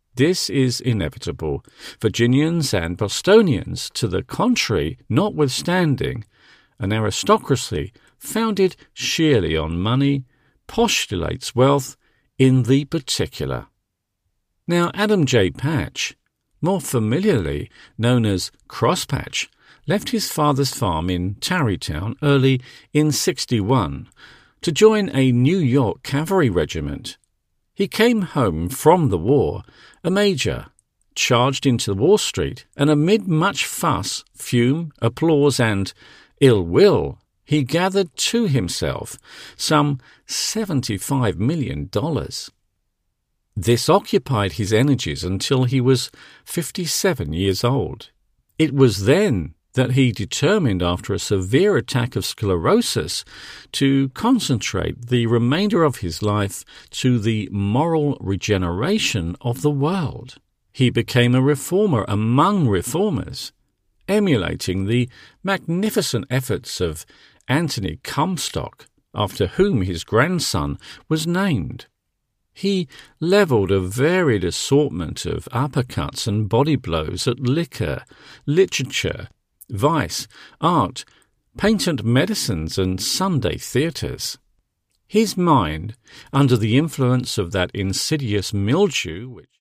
This is inevitable. Virginians and Bostonians, to the contrary, notwithstanding, an aristocracy founded sheerly on money, postulates wealth in the particular. Now, Adam J. Patch, more familiarly known as Crosspatch, left his father's farm in Tarrytown early in 61 to join a New York cavalry regiment. He came home from the war a major, charged into Wall Street, and amid much fuss, fume, applause, and ill will, he gathered to himself some $75 million. This occupied his energies until he was 57 years old. It was then that he determined, after a severe attack of sclerosis, to concentrate the remainder of his life to the moral regeneration of the world. He became a reformer among reformers, emulating the magnificent efforts of Anthony Comstock, after whom his grandson was named. He levelled a varied assortment of uppercuts and body blows at liquor, literature, vice, art, patent medicines, and Sunday theatres. His mind, under the influence of that insidious mildew which